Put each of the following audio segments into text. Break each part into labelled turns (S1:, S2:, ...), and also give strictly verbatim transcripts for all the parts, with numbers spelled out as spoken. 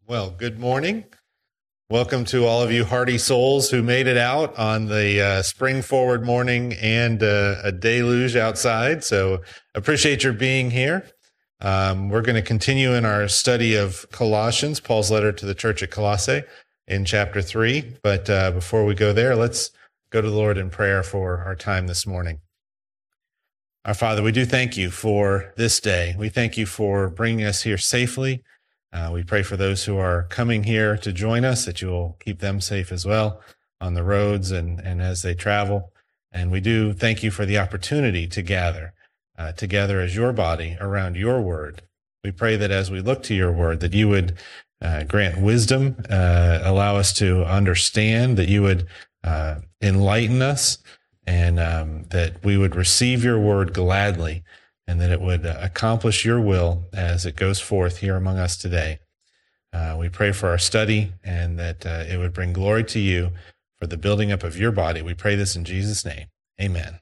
S1: Well, good morning. Welcome to all of you hardy souls who made it out on the uh, spring forward morning and uh, a deluge outside. So appreciate your being here. Um, we're going to continue in our study of Colossians, Paul's letter to the church at Colossae in chapter three. But uh, before we go there, let's go to the Lord in prayer for our time this morning. Our Father, we do thank you for this day. We thank you for bringing us here safely. Uh, we pray for those who are coming here to join us, that you will keep them safe as well on the roads and, and as they travel. And we do thank you for the opportunity to gather uh, together as your body around your word. We pray that as we look to your word, that you would uh, grant wisdom, uh, allow us to understand, that you would uh, enlighten us, and um, that we would receive your word gladly, and that it would uh, accomplish your will as it goes forth here among us today. Uh, we pray for our study, and that uh, it would bring glory to you for the building up of your body. We pray this in Jesus' name. Amen.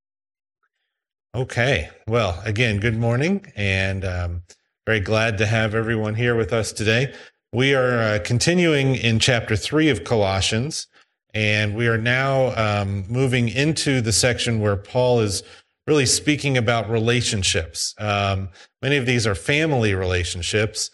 S1: Okay. Well, again, good morning, and um, very glad to have everyone here with us today. We are uh, continuing in chapter three of Colossians, and we are now um, moving into the section where Paul is really speaking about relationships. Um, many of these are family relationships.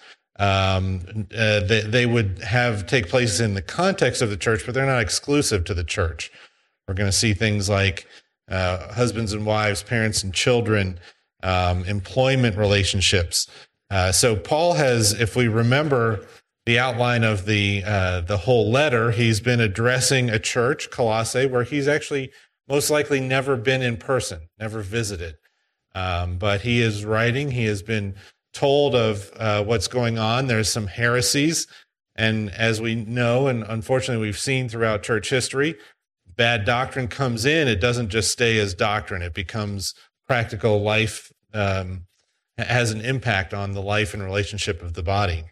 S1: Um, uh, they, they would have take place in the context of the church, but they're not exclusive to the church. We're going to see things like uh, husbands and wives, parents and children, um, employment relationships. Uh, so Paul has, if we remember the outline of the uh, the whole letter, he's been addressing a church, Colossae, where he's actually most likely never been in person, never visited. Um, but he is writing. He has been told of uh, what's going on. There's some heresies. And as we know, and unfortunately we've seen throughout church history, bad doctrine comes in. It doesn't just stay as doctrine. It becomes practical life, um, has an impact on the life and relationship of the body.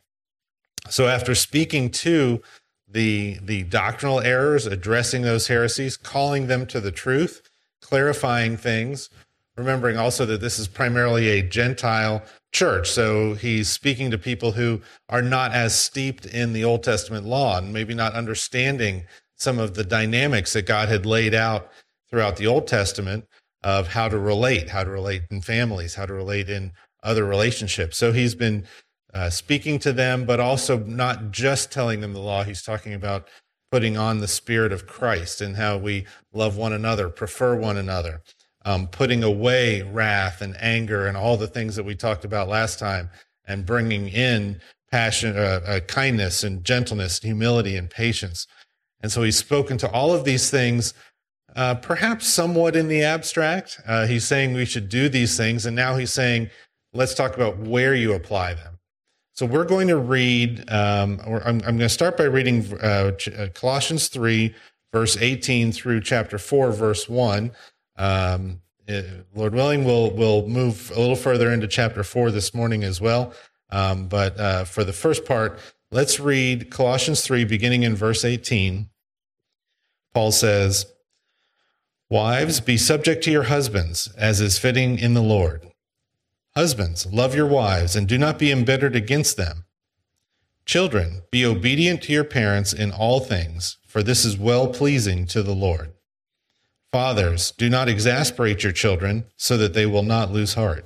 S1: So after speaking to the the doctrinal errors, addressing those heresies, calling them to the truth, clarifying things, remembering also that this is primarily a Gentile church. So he's speaking to people who are not as steeped in the Old Testament law and maybe not understanding some of the dynamics that God had laid out throughout the Old Testament of how to relate, how to relate in families, how to relate in other relationships. So he's been Uh, speaking to them, but also not just telling them the law. He's talking about putting on the Spirit of Christ and how we love one another, prefer one another, um, putting away wrath and anger and all the things that we talked about last time, and bringing in passion, uh, uh, kindness and gentleness, humility and patience. And so he's spoken to all of these things, uh, perhaps somewhat in the abstract. Uh, he's saying we should do these things, and now he's saying, let's talk about where you apply them. So we're going to read, um, or I'm, I'm going to start by reading uh, Colossians three, verse eighteen through chapter four, verse one. Um, Lord willing, we'll, we'll move a little further into chapter four this morning as well. Um, but uh, for the first part, let's read Colossians three, beginning in verse eighteen. Paul says, "Wives, be subject to your husbands, as is fitting in the Lord. Husbands, love your wives, and do not be embittered against them. Children, be obedient to your parents in all things, for this is well-pleasing to the Lord. Fathers, do not exasperate your children, so that they will not lose heart.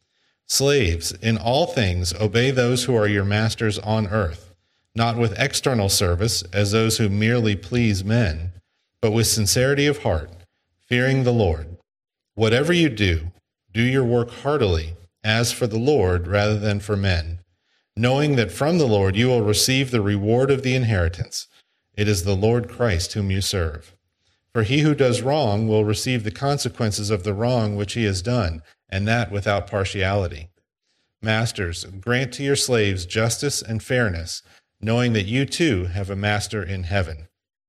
S1: Slaves, in all things obey those who are your masters on earth, not with external service, as those who merely please men, but with sincerity of heart, fearing the Lord. Whatever you do, do your work heartily, as for the Lord rather than for men, knowing that from the Lord you will receive the reward of the inheritance. It is the Lord Christ whom you serve. For he who does wrong will receive the consequences of the wrong which he has done, and that without partiality. Masters, grant to your slaves justice and fairness, knowing that you too have a master in heaven."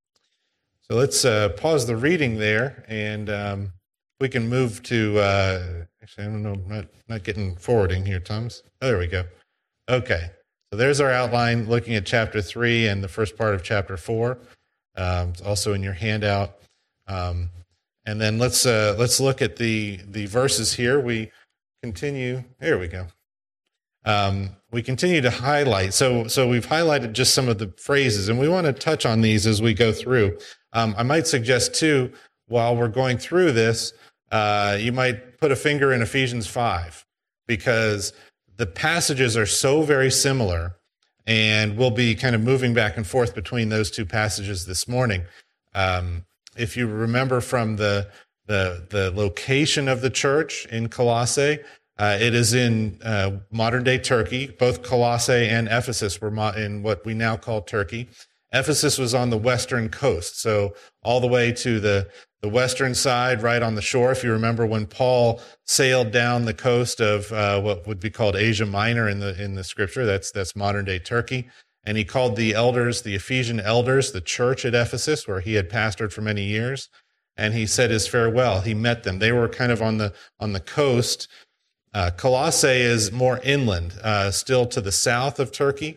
S1: So let's uh, pause the reading there, and um, we can move to... Uh, Actually, I don't know, I'm not, not getting forwarding here, Thomas. Oh, there we go. Okay, so there's our outline looking at chapter three and the first part of chapter four. Um, it's also in your handout. Um, and then let's uh, let's look at the, the verses here. We continue. There we go. um, we continue to highlight. So, so we've highlighted just some of the phrases, and we want to touch on these as we go through. Um, I might suggest too, while we're going through this, uh, you might put a finger in Ephesians five, because the passages are so very similar, and we'll be kind of moving back and forth between those two passages this morning. Um, if you remember from the the the location of the church in Colossae, Uh, it is in uh, modern-day Turkey. Both Colossae and Ephesus were mo- in what we now call Turkey. Ephesus was on the western coast, so all the way to the, the western side, right on the shore. If you remember when Paul sailed down the coast of uh, what would be called Asia Minor in the in the scripture, that's that's modern-day Turkey, and he called the elders, the Ephesian elders, the church at Ephesus, where he had pastored for many years, and he said his farewell. He met them. They were kind of on the on the coast. Uh, Colossae is more inland, uh, still to the south of Turkey,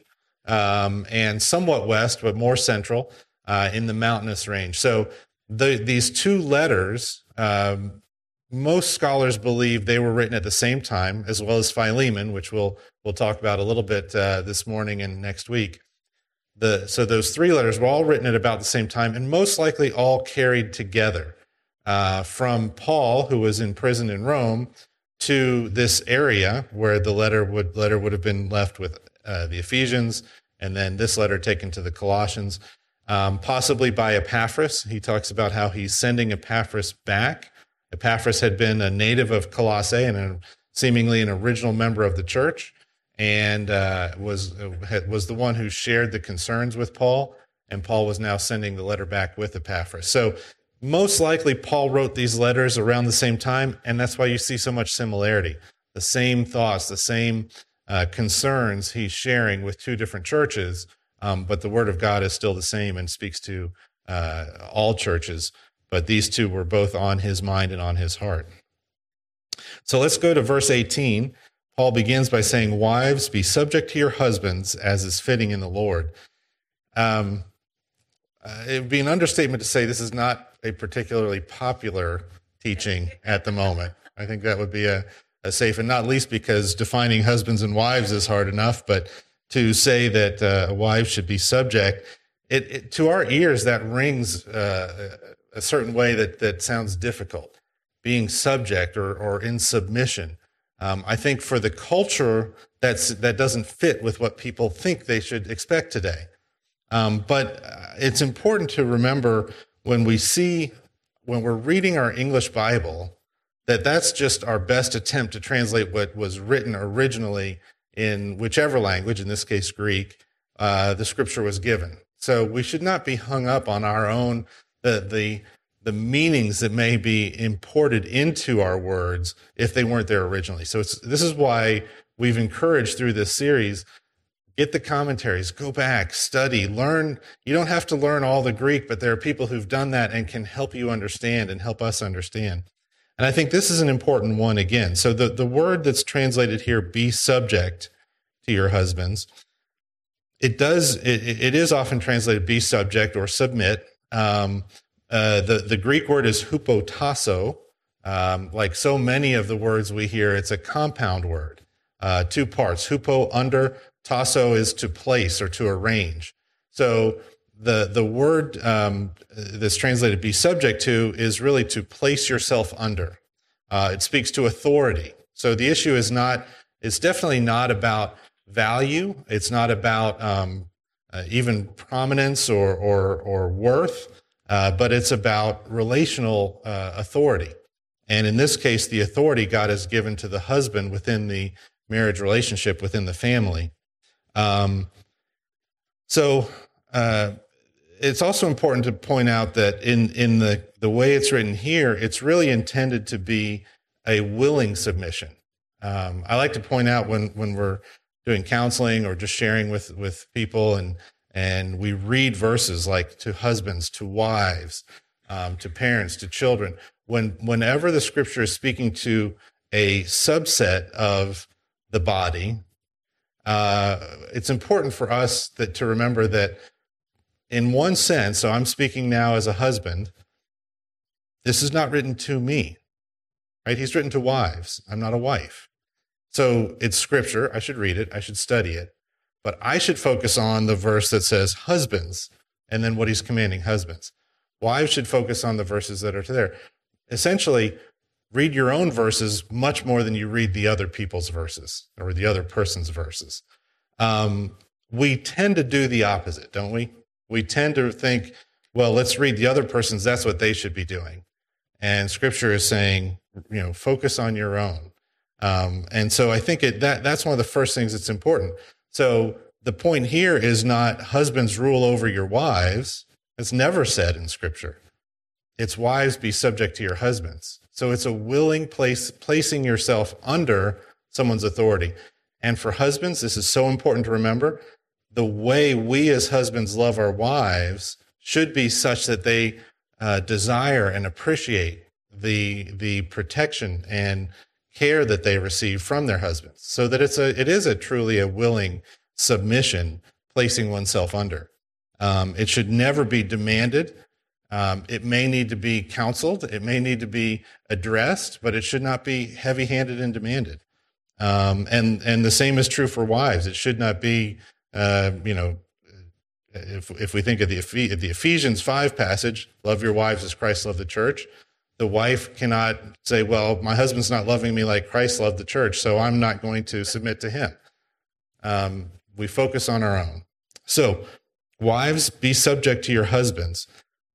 S1: um, and somewhat west, but more central uh, in the mountainous range. So the, these two letters, um, most scholars believe they were written at the same time, as well as Philemon, which we'll we'll talk about a little bit uh, this morning and next week. The, so those three letters were all written at about the same time, and most likely all carried together uh, from Paul, who was in prison in Rome, to this area where the letter would letter would have been left with uh, the Ephesians, and then this letter taken to the Colossians, um, possibly by Epaphras. He talks about how he's sending Epaphras back. Epaphras had been a native of Colossae and a, seemingly an original member of the church, and uh, was was the one who shared the concerns with Paul, and Paul was now sending the letter back with Epaphras. So most likely, Paul wrote these letters around the same time, and that's why you see so much similarity. The same thoughts, the same uh, concerns he's sharing with two different churches, um, but the Word of God is still the same and speaks to uh, all churches. But these two were both on his mind and on his heart. So let's go to verse eighteen. Paul begins by saying, "Wives, be subject to your husbands, as is fitting in the Lord." Um, uh, it would be an understatement to say this is not a particularly popular teaching at the moment. I think that would be a, a safe, and not least because defining husbands and wives is hard enough, but to say that uh, wives should be subject, it, it, to our ears, that rings uh, a certain way that, that sounds difficult, being subject or, or in submission. Um, I think for the culture, that's, that doesn't fit with what people think they should expect today. Um, but it's important to remember when we see, when we're reading our English Bible, that that's just our best attempt to translate what was written originally in whichever language, in this case Greek, uh, the scripture was given. So we should not be hung up on our own, the, the, the meanings that may be imported into our words if they weren't there originally. So it's, this is why we've encouraged through this series, get the commentaries, go back, study, learn. You don't have to learn all the Greek, but there are people who've done that and can help you understand and help us understand. And I think this is an important one again. So the, the word that's translated here, be subject to your husbands, it does, it, it is often translated be subject or submit. Um, uh, the, the Greek word is hupotasso. Um, like so many of the words we hear, it's a compound word, uh, two parts, hupo, under, tasso is to place or to arrange. So the the word um, that's translated be subject to is really to place yourself under. Uh, it speaks to authority. So the issue is not, it's definitely not about value. It's not about um, uh, even prominence or, or, or worth, uh, but it's about relational uh, authority. And in this case, the authority God has given to the husband within the marriage relationship, within the family. Um, so, uh, it's also important to point out that in, in the, the way it's written here, it's really intended to be a willing submission. Um, I like to point out when, when we're doing counseling or just sharing with, with people and, and we read verses like to husbands, to wives, um, to parents, to children, when, whenever the scripture is speaking to a subset of the body, Uh, it's important for us that, to remember that in one sense, so I'm speaking now as a husband, this is not written to me, right? He's written to wives. I'm not a wife. So it's scripture. I should read it. I should study it. But I should focus on the verse that says husbands, and then what he's commanding husbands. Wives should focus on the verses that are there. Essentially, read your own verses much more than you read the other people's verses or the other person's verses. Um, we tend to do the opposite, don't we? We tend to think, well, let's read the other person's. That's what they should be doing. And Scripture is saying, you know, focus on your own. Um, and so I think it, that that's one of the first things that's important. So the point here is not husbands rule over your wives. It's never said in Scripture. It's wives be subject to your husbands. So it's a willing place, placing yourself under someone's authority. And for husbands, this is so important to remember. The way we as husbands love our wives should be such that they uh, desire and appreciate the the protection and care that they receive from their husbands, so that it's a it is a truly a willing submission, placing oneself under. Um, it should never be demanded. Um, it may need to be counseled. It may need to be addressed, but it should not be heavy-handed and demanded. Um, and and the same is true for wives. It should not be, uh, you know, if if we think of the Ephes- the Ephesians five passage, love your wives as Christ loved the church. The wife cannot say, well, my husband's not loving me like Christ loved the church, so I'm not going to submit to him. Um, we focus on our own. So, wives, be subject to your husbands.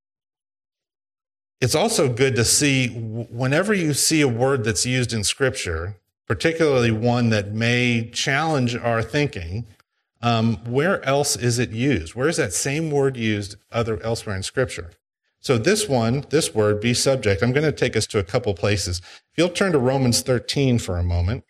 S1: It's also good to see, whenever you see a word that's used in Scripture, particularly one that may challenge our thinking, um, where else is it used? Where is that same word used other elsewhere in Scripture? So this one, this word, be subject, I'm going to take us to a couple places. If you'll turn to Romans thirteen for a moment.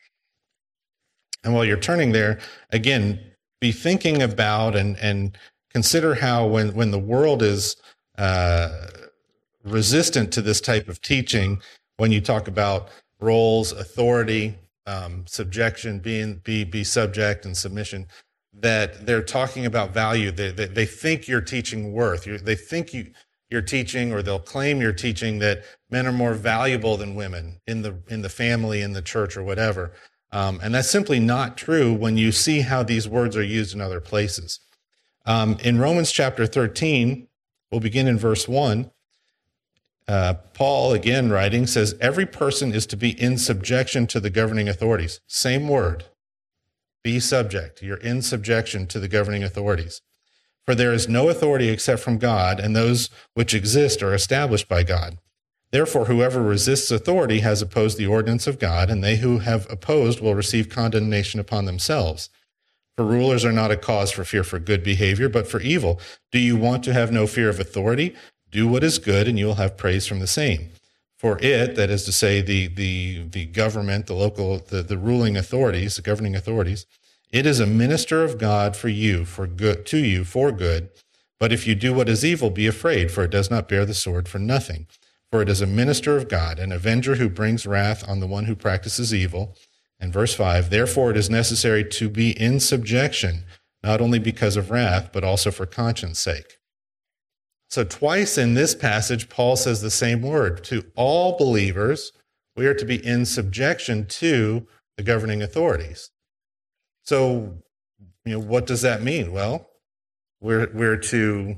S1: And while you're turning there, again, be thinking about and, and consider how when, when the world is uh, resistant to this type of teaching, when you talk about roles, authority, um, subjection, being be be subject and submission, that they're talking about value. They they, they think you're teaching worth. You, they think you you're teaching, or they'll claim you're teaching that men are more valuable than women in the in the family, in the church, or whatever. Um, and that's simply not true when you see how these words are used in other places. Um, in Romans chapter thirteen, we'll begin in verse one. Uh, Paul, again writing, says, every person is to be in subjection to the governing authorities. Same word. Be subject. You're in subjection to the governing authorities. For there is no authority except from God, and those which exist are established by God. Therefore, whoever resists authority has opposed the ordinance of God, and they who have opposed will receive condemnation upon themselves. For rulers are not a cause for fear for good behavior, but for evil. Do you want to have no fear of authority? Do what is good, and you will have praise from the same. For it, that is to say, the the the government, the local, the, the ruling authorities, the governing authorities, it is a minister of God for you, for good, to you, for good. But if you do what is evil, be afraid, for it does not bear the sword for nothing. For it is a minister of God, an avenger who brings wrath on the one who practices evil. And verse five, therefore it is necessary to be in subjection, not only because of wrath, but also for conscience sake. So twice in this passage, Paul says the same word. To all believers, we are to be in subjection to the governing authorities. So, you know, what does that mean? Well, we're we're to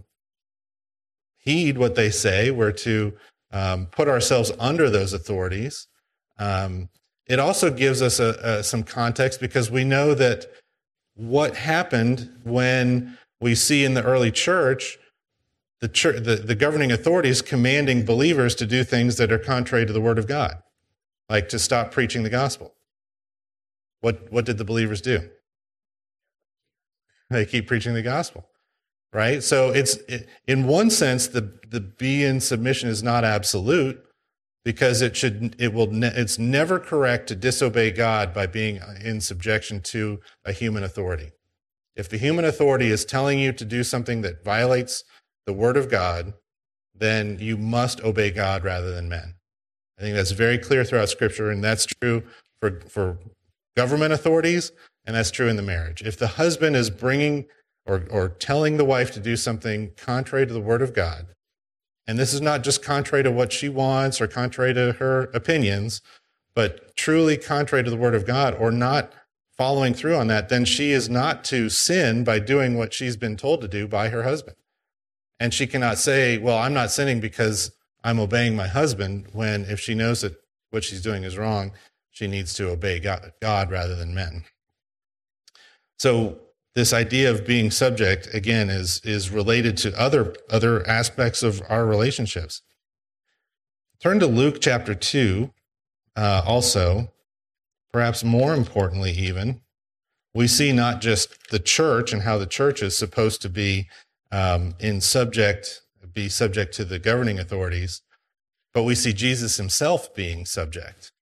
S1: heed what they say. We're to um, put ourselves under those authorities. Um, it also gives us a, a, some context, because we know that what happened when we see in the early church the, church, the, the governing authorities commanding believers to do things that are contrary to the Word of God, like to stop preaching the gospel. What, what did the believers do? They keep preaching the gospel, right? So it's it, in one sense, the the be in submission is not absolute, because it should it will ne- it's never correct to disobey God by being in subjection to a human authority. If the human authority is telling you to do something that violates the Word of God, then you must obey God rather than men. I think that's very clear throughout Scripture, and that's true for for government authorities. And that's true in the marriage. If the husband is bringing or, or telling the wife to do something contrary to the Word of God, and this is not just contrary to what she wants or contrary to her opinions, but truly contrary to the word of God or not following through on that, then she is not to sin by doing what she's been told to do by her husband. And she cannot say, well, I'm not sinning because I'm obeying my husband, when if she knows that what she's doing is wrong, she needs to obey God, God rather than men. So this idea of being subject, again, is, is related to other, other aspects of our relationships. Turn to Luke chapter two. Uh, also, perhaps more importantly even, we see not just the church and how the church is supposed to be um, in subject, be subject to the governing authorities, but we see Jesus himself being subject.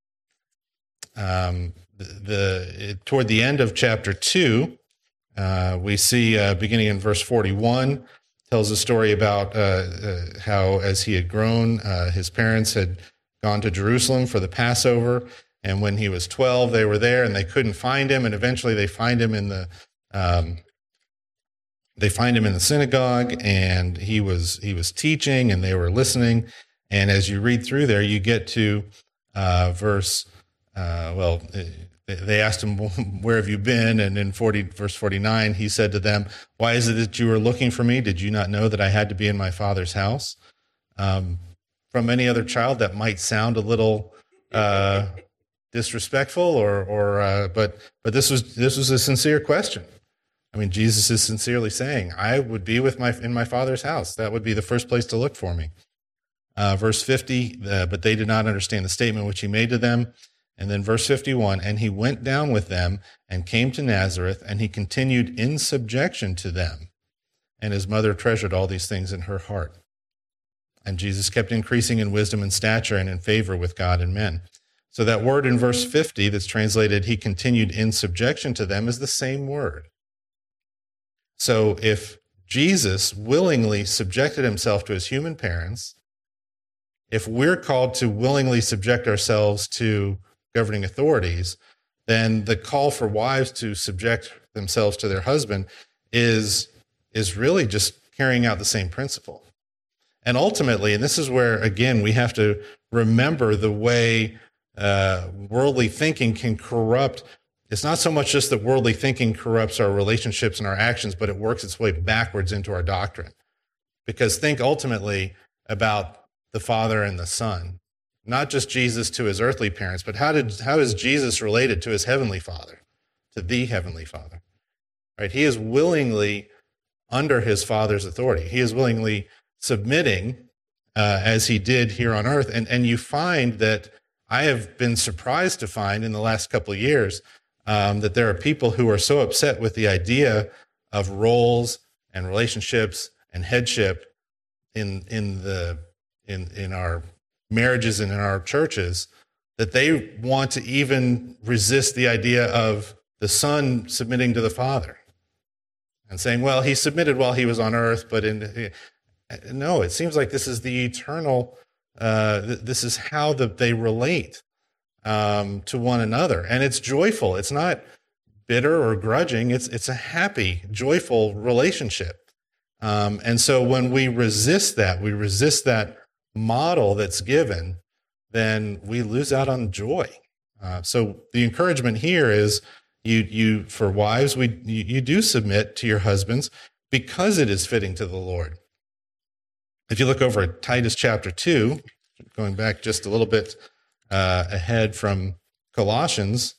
S1: Um, the, the toward the end of chapter two, uh, we see uh, beginning in verse forty-one, tells a story about uh, uh, how as he had grown, uh, his parents had gone to Jerusalem for the Passover, and when he was twelve, they were there and they couldn't find him, and eventually they find him in the um, they find him in the synagogue, and he was he was teaching, and they were listening. And as you read through there, you get to uh, verse. Uh, well, they asked him, "Where have you been?" And in forty, verse forty-nine, he said to them, "Why is it that you were looking for me? Did you not know that I had to be in my Father's house?" Um, from any other child, that might sound a little uh, disrespectful, or, or uh, but but this was this was a sincere question. I mean, Jesus is sincerely saying, "I would be with my in my Father's house. That would be the first place to look for me." Uh, verse fifty, uh, but they did not understand the statement which he made to them. And then verse fifty-one, and he went down with them and came to Nazareth, and he continued in subjection to them. And his mother treasured all these things in her heart. And Jesus kept increasing in wisdom and stature and in favor with God and men. So that word in verse fifty that's translated, he continued in subjection to them, is the same word. So if Jesus willingly subjected himself to his human parents, if we're called to willingly subject ourselves to governing authorities, then the call for wives to subject themselves to their husband is, is really just carrying out the same principle. And ultimately, and this is where, again, we have to remember the way uh, worldly thinking can corrupt. It's not so much just that worldly thinking corrupts our relationships and our actions, but it works its way backwards into our doctrine. Because think ultimately about the Father and the Son. Not just Jesus to his earthly parents, but how did how is Jesus related to his heavenly Father, to the heavenly Father? Right? He is willingly under his Father's authority. He is willingly submitting uh, as he did here on earth. And, and you find that I have been surprised to find in the last couple of years um, that there are people who are so upset with the idea of roles and relationships and headship in in the in in our marriages and in our churches, that they want to even resist the idea of the Son submitting to the Father and saying, well, he submitted while he was on earth, but in no, it seems like this is the eternal, uh, this is how the, they relate um, to one another. And it's joyful. It's not bitter or grudging. It's, it's a happy, joyful relationship. Um, and so when we resist that, we resist that model that's given, then we lose out on joy. Uh, so the encouragement here is you, you for wives, we you, you do submit to your husbands because it is fitting to the Lord. If you look over at Titus chapter two, going back just a little bit uh, ahead from Colossians,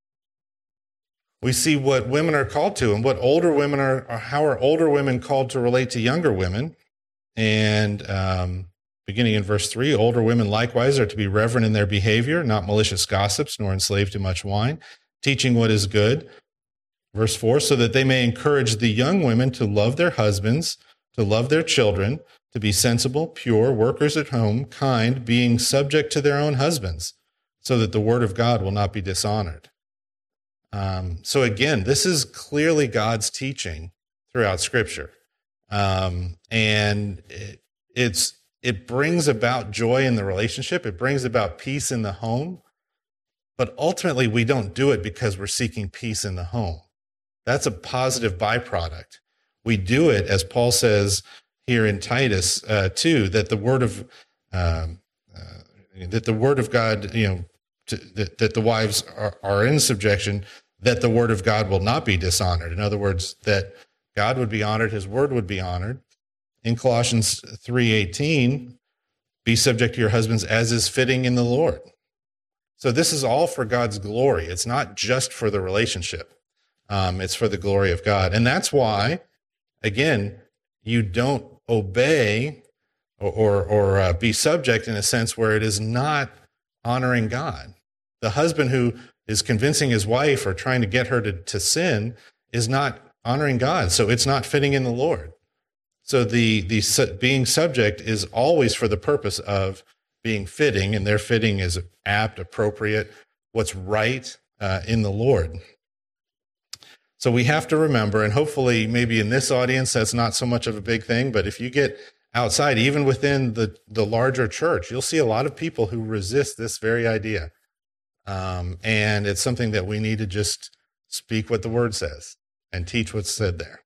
S1: we see what women are called to and what older women are, or how are older women called to relate to younger women. And um, beginning in verse three, older women likewise are to be reverent in their behavior, not malicious gossips, nor enslaved to much wine, teaching what is good. Verse four, so that they may encourage the young women to love their husbands, to love their children, to be sensible, pure, workers at home, kind, being subject to their own husbands, so that the word of God will not be dishonored. Um, so again, this is clearly God's teaching throughout Scripture. Um, and it, it's It brings about joy in the relationship. It brings about peace in the home. But ultimately, we don't do it because we're seeking peace in the home. That's a positive byproduct. We do it, as Paul says here in Titus uh, two, that the word of um, uh, that the word of God, you know, to, that, that the wives are, are in subjection, that the word of God will not be dishonored. In other words, that God would be honored, his word would be honored. In Colossians three eighteen, be subject to your husbands as is fitting in the Lord. So this is all for God's glory. It's not just for the relationship. Um, it's for the glory of God. And that's why, again, you don't obey or, or, or uh, be subject in a sense where it is not honoring God. The husband who is convincing his wife or trying to get her to, to sin is not honoring God. So it's not fitting in the Lord. So the, the su- being subject is always for the purpose of being fitting, and their fitting is apt, appropriate, what's right uh, in the Lord. So we have to remember, and hopefully maybe in this audience that's not so much of a big thing, but if you get outside, even within the, the larger church, you'll see a lot of people who resist this very idea. Um, and it's something that we need to just speak what the word says and teach what's said there.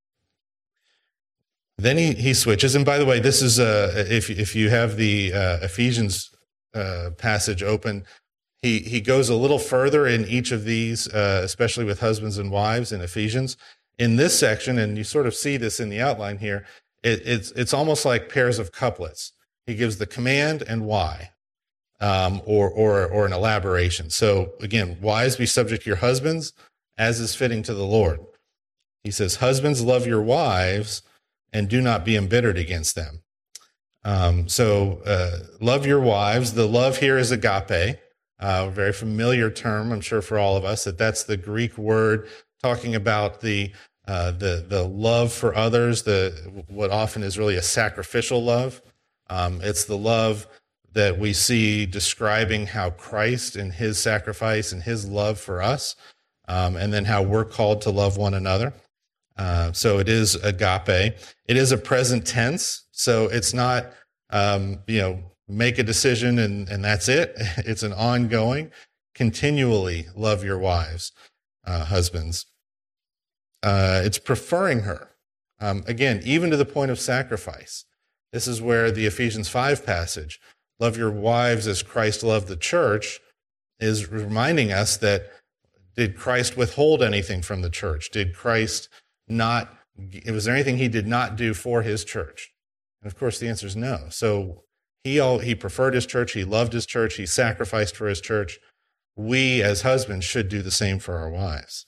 S1: Then he, he switches, and by the way, this is uh, if if you have the uh, Ephesians uh, passage open, he he goes a little further in each of these, uh, especially with husbands and wives in Ephesians. In this section, and you sort of see this in the outline here, it, it's it's almost like pairs of couplets. He gives the command and why, um, or or or an elaboration. So again, wives, be subject to your husbands, as is fitting to the Lord. He says, husbands, love your wives, and do not be embittered against them. Um, so uh, love your wives. The love here is agape, uh, a very familiar term, I'm sure, for all of us, that that's the Greek word talking about the uh, the the love for others, the what often is really a sacrificial love. Um, it's the love that we see describing how Christ and his sacrifice and his love for us, um, and then how we're called to love one another. Uh, so it is agape. It is a present tense, so it's not, um, you know, make a decision and, and that's it. It's an ongoing, continually love your wives, uh, husbands. Uh, it's preferring her. Um, again, even to the point of sacrifice. This is where the Ephesians five passage, love your wives as Christ loved the church, is reminding us that did Christ withhold anything from the church? Did Christ not, was there anything he did not do for his church? And of course the answer is no. So he all, he preferred his church, he loved his church, he sacrificed for his church. We as husbands should do the same for our wives.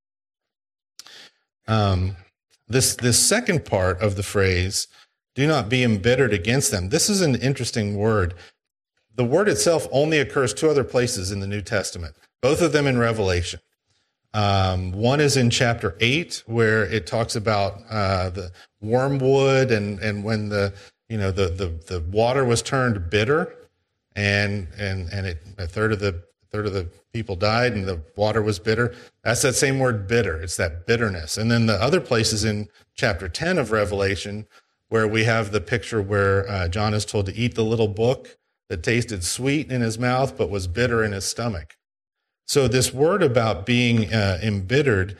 S1: Um, this this second part of the phrase, do not be embittered against them. This is an interesting word. The word itself only occurs two other places in the New Testament, both of them in Revelation. Um, one is in chapter eight, where it talks about uh, the wormwood and and when the you know the the the water was turned bitter, and and and it, a third of the a third of the people died, and the water was bitter. That's that same word, bitter. It's that bitterness. And then the other places in chapter ten of Revelation, where we have the picture where uh, John is told to eat the little book that tasted sweet in his mouth but was bitter in his stomach. So this word about being uh, embittered,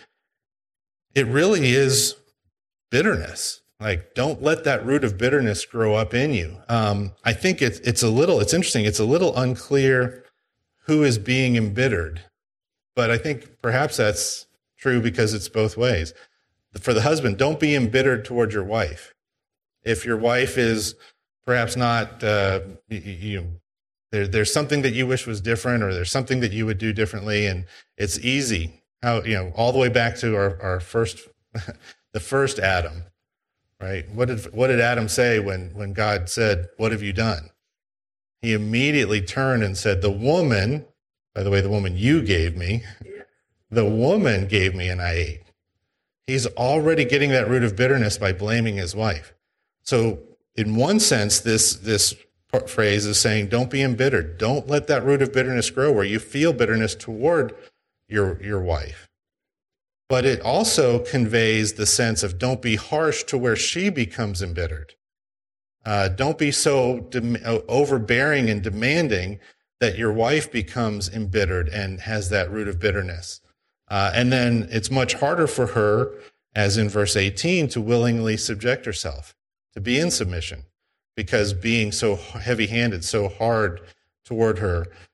S1: it really is bitterness. Like, don't let that root of bitterness grow up in you. Um, I think it's it's a little, it's interesting. It's a little unclear who is being embittered, but I think perhaps that's true because it's both ways. For the husband, don't be embittered toward your wife. If your wife is perhaps not, uh, you, you There, there's something that you wish was different, or there's something that you would do differently, and it's easy. How, you know, all the way back to our, our first, the first Adam, right? What did what did Adam say when when God said, "What have you done?" He immediately turned and said, "The woman, by the way, the woman you gave me, the woman gave me, and I ate." He's already getting that root of bitterness by blaming his wife. So, in one sense, this this. phrase is saying, don't be embittered. Don't let that root of bitterness grow where you feel bitterness toward your, your wife. But it also conveys the sense of don't be harsh to where she becomes embittered. Uh, don't be so de- overbearing and demanding that your wife becomes embittered and has that root of bitterness. Uh, and then it's much harder for her, as in verse eighteen, to willingly subject herself, to be in submission. Because being so heavy-handed, so hard toward her,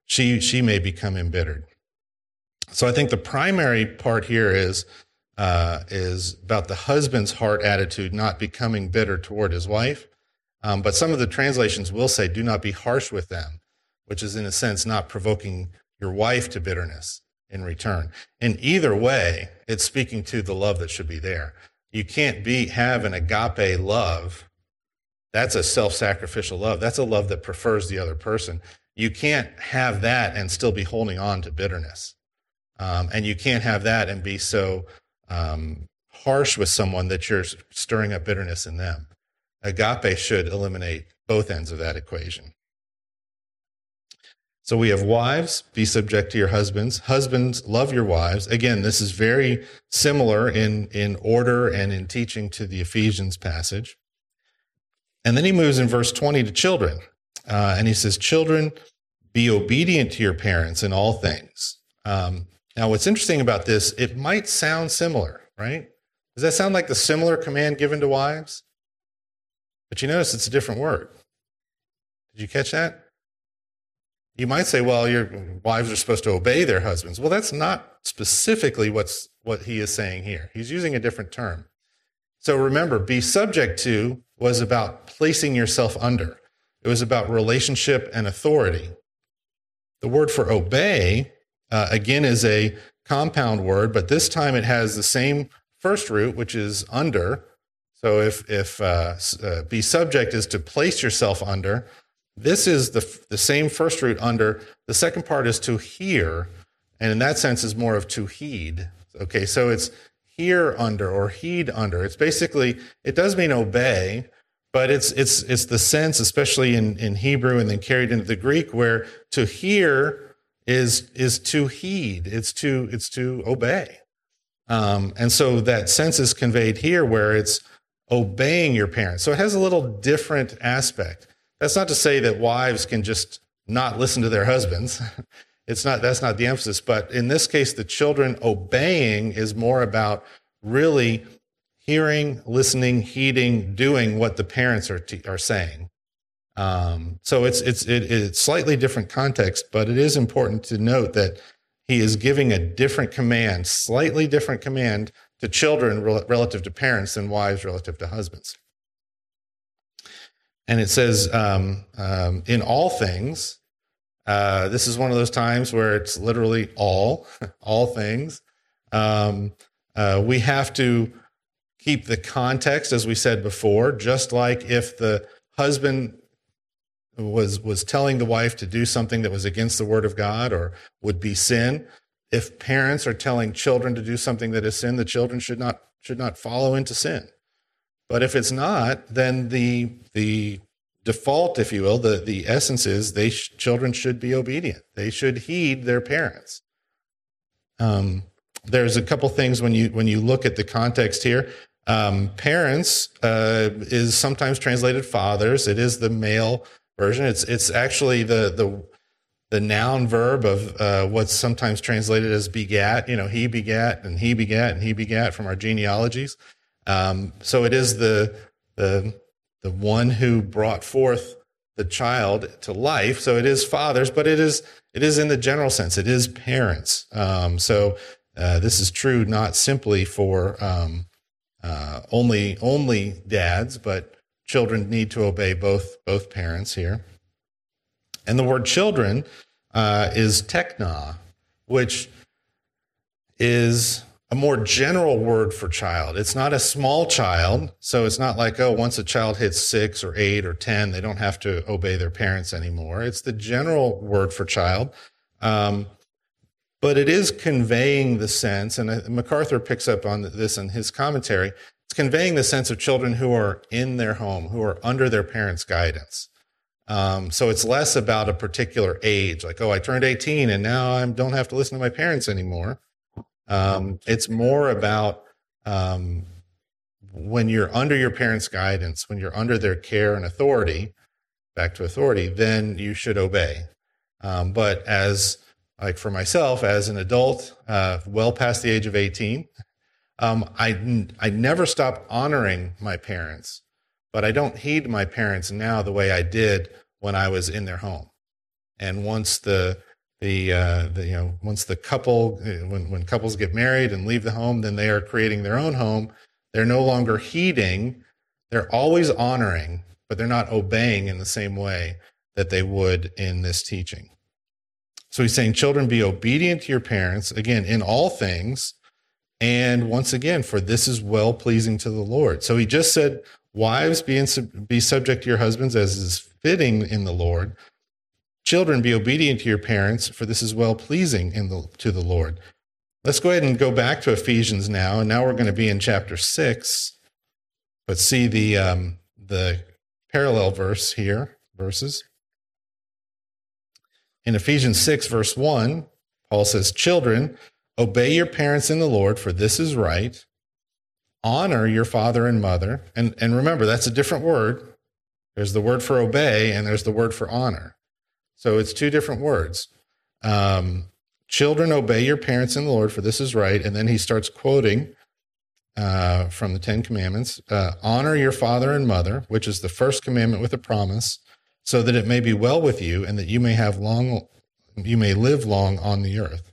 S1: she she may become embittered. So I think the primary part here is uh, is about the husband's heart attitude not becoming bitter toward his wife. Um, but some of the translations will say, do not be harsh with them, which is in a sense not provoking your wife to bitterness in return. In either way, it's speaking to the love that should be there. You can't be have an agape love. That's a self-sacrificial love. That's a love that prefers the other person. You can't have that and still be holding on to bitterness. Um, and you can't have that and be so um, harsh with someone that you're stirring up bitterness in them. Agape should eliminate both ends of that equation. So we have wives, be subject to your husbands. Husbands, love your wives. Again, this is very similar in, in order and in teaching to the Ephesians passage. And then he moves in verse twenty to children. Uh, and he says, children, be obedient to your parents in all things. Um, now, what's interesting about this, it might sound similar, right? Does that sound like the similar command given to wives? But you notice it's a different word. Did you catch that? You might say, well, your wives are supposed to obey their husbands. Well, that's not specifically what's what he is saying here. He's using a different term. So remember, be subject to was about placing yourself under. It was about relationship and authority. The word for obey, uh, again, is a compound word, but this time it has the same first root, which is under. So if, if uh, uh, be subject is to place yourself under, this is the, the same first root under. The second part is to hear, and in that sense is more of to heed. Okay, so it's hear under or heed under. It's basically, it does mean obey, but it's it's it's the sense, especially in, in Hebrew and then carried into the Greek, where to hear is is to heed. It's to it's to obey. Um, and so that sense is conveyed here where it's obeying your parents. So it has a little different aspect. That's not to say that wives can just not listen to their husbands. It's not, that's not the emphasis. But in this case, the children obeying is more about really hearing, listening, heeding, doing what the parents are t- are saying. Um, so it's it's it, it's slightly different context, but it is important to note that he is giving a different command, slightly different command to children rel- relative to parents than wives relative to husbands. And it says, um, um, in all things, uh, this is one of those times where it's literally all, all things. Um, uh, we have to keep the context, as we said before, just like if the husband was was telling the wife to do something that was against the word of God or would be sin. If parents are telling children to do something that is sin, the children should not should not follow into sin. But if it's not, then the the default, if you will, the, the essence is they sh- children should be obedient. They should heed their parents. Um, there's a couple things when you when you look at the context here. Um, parents uh, is sometimes translated fathers. It is the male version. It's it's actually the the the noun verb of uh, what's sometimes translated as begat. You know, he begat and he begat and he begat from our genealogies. Um, so it is the the the one who brought forth the child to life. So it is fathers, but it is it is in the general sense. It is parents. Um, so uh, this is true not simply for um, uh, only only dads, but children need to obey both both parents here. And the word children uh, is tekna, which is a more general word for child. It's not a small child, so it's not like, oh, once a child hits six or eight or ten, they don't have to obey their parents anymore. It's the general word for child, um, but it is conveying the sense, and MacArthur picks up on this in his commentary, it's conveying the sense of children who are in their home, who are under their parents' guidance. Um, so it's less about a particular age, like, oh, I turned eighteen and now I don't have to listen to my parents anymore. Um, it's more about um, when you're under your parents' guidance, when you're under their care and authority, back to authority, then you should obey. Um, but as, like for myself, as an adult, uh, well past the age of eighteen, um, I, I never stopped honoring my parents, but I don't heed my parents now the way I did when I was in their home. And once the the, uh, the you know, once the couple, when, when couples get married and leave the home, then they are creating their own home. They're no longer heeding. They're always honoring, but they're not obeying in the same way that they would in this teaching. So he's saying, children, be obedient to your parents, again, in all things. And once again, for this is well-pleasing to the Lord. So he just said, wives, be, in, be subject to your husbands as is fitting in the Lord. Children, be obedient to your parents, for this is well-pleasing in the, to the Lord. Let's go ahead and go back to Ephesians now. And now we're going to be in chapter six. But see the, um, the parallel verse here, verses. In Ephesians six, verse one, Paul says, children, obey your parents in the Lord, for this is right. Honor your father and mother. And, and remember, that's a different word. There's the word for obey, and there's the word for honor. So it's two different words. Um, children, obey your parents in the Lord, for this is right. And then he starts quoting uh, from the Ten Commandments. Uh, honor your father and mother, which is the first commandment with a promise, so that it may be well with you and that you may have long, you may live long on the earth.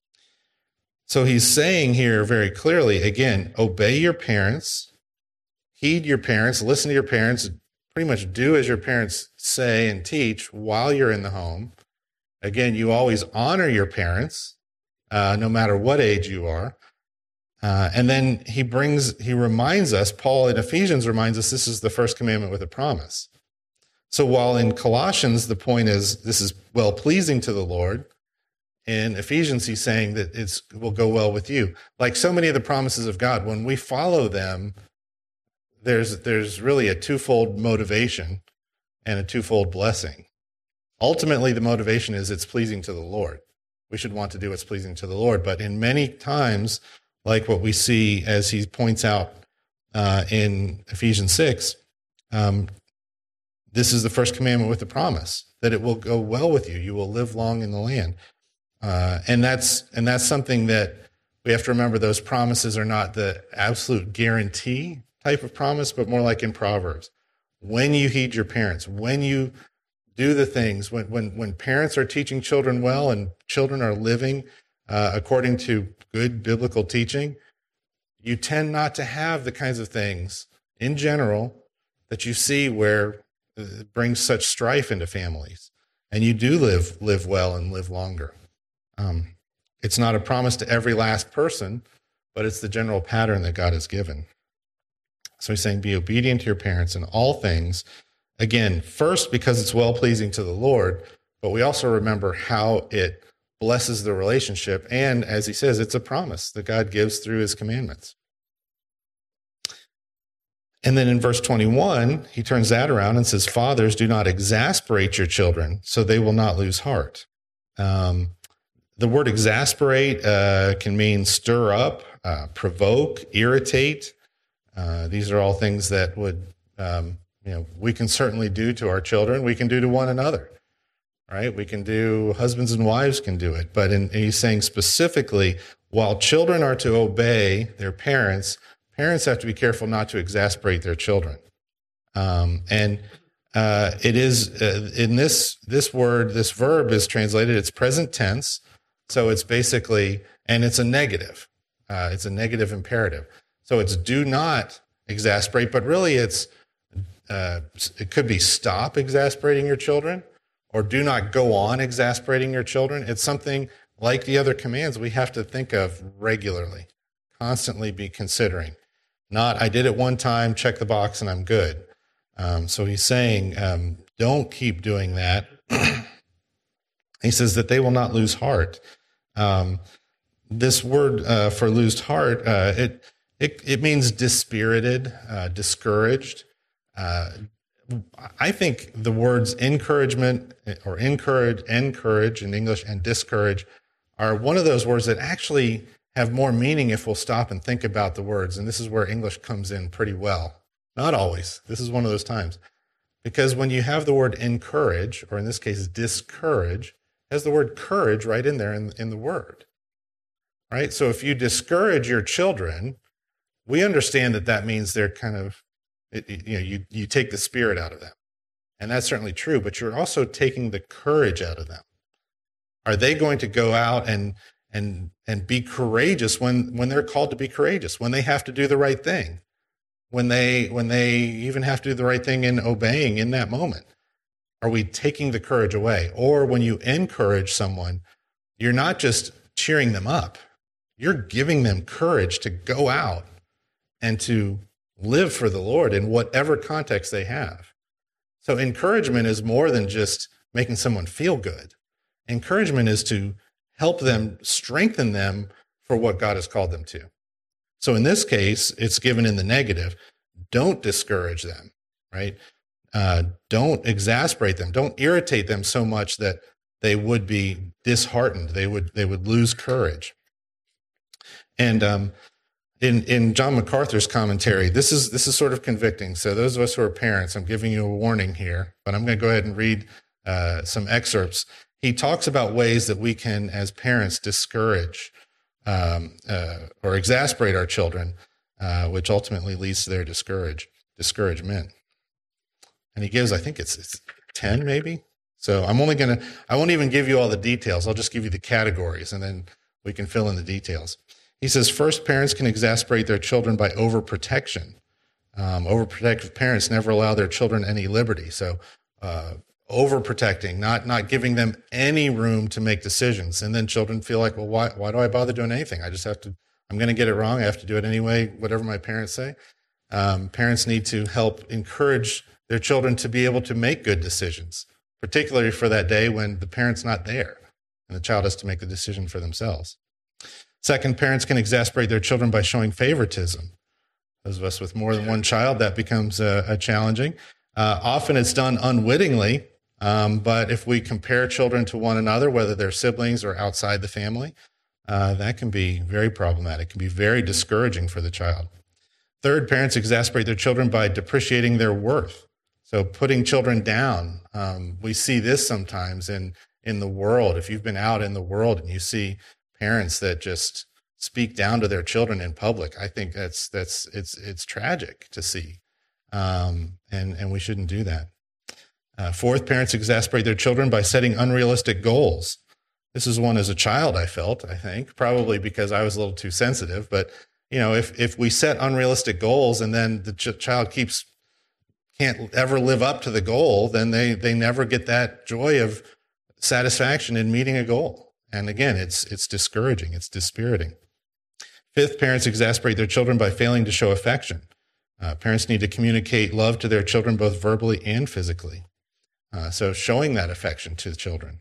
S1: So he's saying here very clearly, again, obey your parents, heed your parents, listen to your parents, pretty much do as your parents say and teach while you're in the home. Again, you always honor your parents, uh, no matter what age you are. Uh, and then he brings, he reminds us, Paul in Ephesians reminds us this is the first commandment with a promise. So while in Colossians, the point is this is well-pleasing to the Lord, in Ephesians, he's saying that it will go well with you. Like so many of the promises of God, when we follow them, there's, there's really a twofold motivation and a twofold blessing. Ultimately, the motivation is it's pleasing to the Lord. We should want to do what's pleasing to the Lord. But in many times, like what we see as he points out uh, in Ephesians six, um, this is the first commandment with the promise that it will go well with you. You will live long in the land. Uh, and that's and that's something that we have to remember. Those promises are not the absolute guarantee type of promise, but more like in Proverbs. When you heed your parents, when you do the things, when when, when parents are teaching children well and children are living uh, according to good biblical teaching, you tend not to have the kinds of things in general that you see where it brings such strife into families. And you do live live well and live longer. Um, it's not a promise to every last person, but it's the general pattern that God has given. So he's saying, be obedient to your parents in all things. Again, first, because it's well-pleasing to the Lord, but we also remember how it blesses the relationship. And as he says, it's a promise that God gives through his commandments. And then in verse twenty-one, he turns that around and says, fathers, do not exasperate your children so they will not lose heart. Um, the word exasperate uh, can mean stir up, uh, provoke, irritate. Uh, these are all things that would, um, you know, we can certainly do to our children. We can do to one another, right? We can do, husbands and wives can do it. But in, he's saying specifically, while children are to obey their parents, parents have to be careful not to exasperate their children. Um, and uh, it is, uh, in this this word, this verb is translated, it's present tense. So it's basically, and it's a negative. Uh, it's a negative imperative. So it's do not exasperate, but really it's, uh, it could be stop exasperating your children or do not go on exasperating your children. It's something like the other commands we have to think of regularly, constantly be considering. Not, I did it one time, check the box, and I'm good. Um, so he's saying, um, don't keep doing that. He says that they will not lose heart. Um, this word uh, for lose heart, uh, it, it it means dispirited, uh, discouraged. Uh, I think the words encouragement or encourage, encourage in English, and discourage are one of those words that actually have more meaning if we'll stop and think about the words. And this is where English comes in pretty well. Not always. This is one of those times. Because when you have the word encourage, or in this case, discourage, it has the word courage right in there in, in the word. Right? So if you discourage your children, we understand that that means they're kind of, it, you know, you, you take the spirit out of them. And that's certainly true, but you're also taking the courage out of them. Are they going to go out and and and be courageous when when they're called to be courageous, when they have to do the right thing, when they when they even have to do the right thing in obeying in that moment? Are we taking the courage away? Or when you encourage someone, you're not just cheering them up, you're giving them courage to go out and to live for the Lord in whatever context they have. So encouragement is more than just making someone feel good. Encouragement is to help them, strengthen them for what God has called them to. So in this case, it's given in the negative. Don't discourage them, right? Uh, don't exasperate them. Don't irritate them so much that they would be disheartened. They would they would lose courage. And um, in in John MacArthur's commentary, this is this is sort of convicting. So those of us who are parents, I'm giving you a warning here, but I'm going to go ahead and read uh, some excerpts. He talks about ways that we can, as parents, discourage um, uh, or exasperate our children, uh, which ultimately leads to their discourage discouragement. And he gives, I think it's, it's ten maybe. So I'm only going to, I won't even give you all the details. I'll just give you the categories and then we can fill in the details. He says, first, parents can exasperate their children by overprotection. Um, overprotective parents never allow their children any liberty. So uh, overprotecting, not not giving them any room to make decisions. And then children feel like, well, why why do I bother doing anything? I just have to, I'm going to get it wrong. I have to do it anyway, whatever my parents say. Um, parents need to help encourage their children to be able to make good decisions, particularly for that day when the parent's not there and the child has to make the decision for themselves. Second, parents can exasperate their children by showing favoritism. Those of us with more than one child, that becomes uh, a challenging. Uh, often it's done unwittingly, um, but if we compare children to one another, whether they're siblings or outside the family, uh, that can be very problematic. It can be very discouraging for the child. Third, parents exasperate their children by depreciating their worth. So putting children down. Um, we see this sometimes in, in the world. If you've been out in the world and you see parents that just speak down to their children in public, I think that's that's it's it's tragic to see, um, and and we shouldn't do that. Uh, fourth, parents exasperate their children by setting unrealistic goals. This is one as a child I felt, I think, probably because I was a little too sensitive. But you know, if if we set unrealistic goals and then the ch- child keeps can't ever live up to the goal, then they they never get that joy of satisfaction in meeting a goal. And again, it's it's discouraging, it's dispiriting. Fifth, parents exasperate their children by failing to show affection. Uh, parents need to communicate love to their children both verbally and physically. Uh, so showing that affection to the children.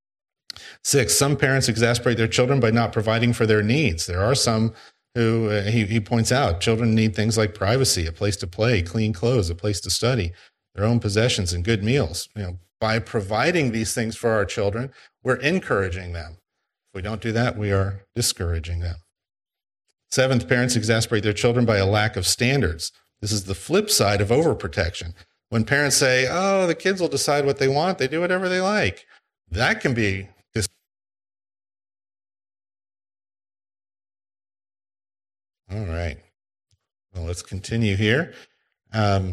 S1: Six, some parents exasperate their children by not providing for their needs. There are some who, uh, he, he points out, children need things like privacy, a place to play, clean clothes, a place to study, their own possessions, and good meals. You know, by providing these things for our children, we're encouraging them. If we don't do that, we are discouraging them. Seventh, parents exasperate their children by a lack of standards. This is the flip side of overprotection. When parents say, oh, the kids will decide what they want, they do whatever they like. That can be dis- All right. Well, let's continue here. Um,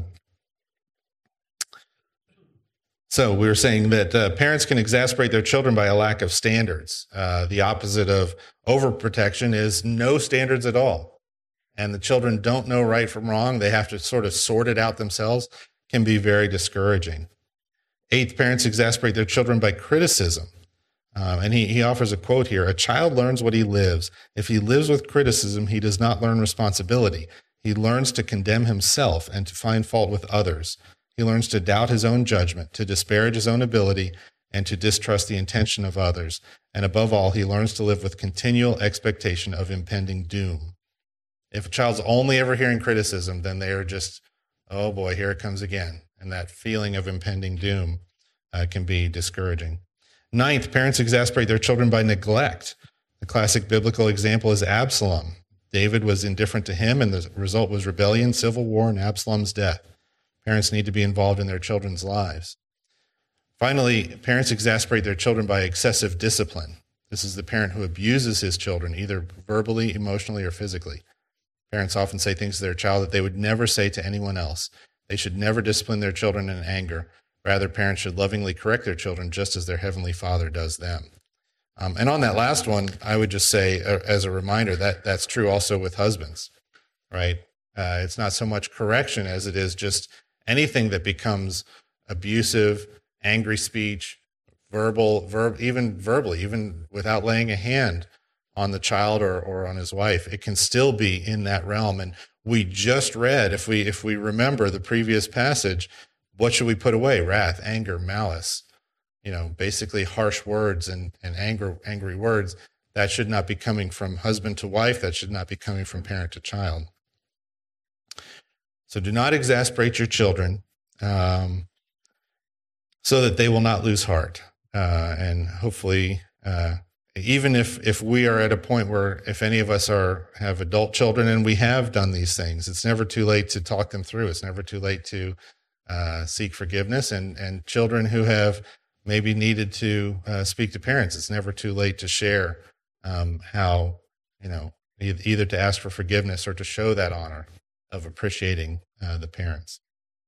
S1: So we were saying that uh, parents can exasperate their children by a lack of standards. Uh, the opposite of overprotection is no standards at all. And the children don't know right from wrong. They have to sort of sort it out themselves. Can be very discouraging. Eighth, parents exasperate their children by criticism. Um, and he, he offers a quote here. A child learns what he lives. If he lives with criticism, he does not learn responsibility. He learns to condemn himself and to find fault with others. He learns to doubt his own judgment, to disparage his own ability, and to distrust the intention of others. And above all, he learns to live with continual expectation of impending doom. If a child's only ever hearing criticism, then they are just, oh boy, here it comes again. And that feeling of impending doom uh, can be discouraging. Ninth, parents exasperate their children by neglect. The classic biblical example is Absalom. David was indifferent to him, and the result was rebellion, civil war, and Absalom's death. Parents need to be involved in their children's lives. Finally, parents exasperate their children by excessive discipline. This is the parent who abuses his children, either verbally, emotionally, or physically. Parents often say things to their child that they would never say to anyone else. They should never discipline their children in anger. Rather, parents should lovingly correct their children just as their heavenly Father does them. Um, and on that last one, I would just say, uh, as a reminder, that that's true also with husbands, right? Uh, it's not so much correction as it is just anything that becomes abusive, angry speech, verbal, verb, even verbally, even without laying a hand on the child or, or on his wife, it can still be in that realm. And we just read, if we if we remember the previous passage, what should we put away? Wrath, anger, malice, you know, basically harsh words and, and anger, angry words. That should not be coming from husband to wife. That should not be coming from parent to child. So do not exasperate your children um, so that they will not lose heart. Uh, and hopefully, uh, even if, if we are at a point where if any of us are have adult children and we have done these things, it's never too late to talk them through. It's never too late to uh, seek forgiveness. And, and children who have maybe needed to uh, speak to parents, it's never too late to share um, how, you know, either to ask for forgiveness or to show that honor of appreciating uh, the parents.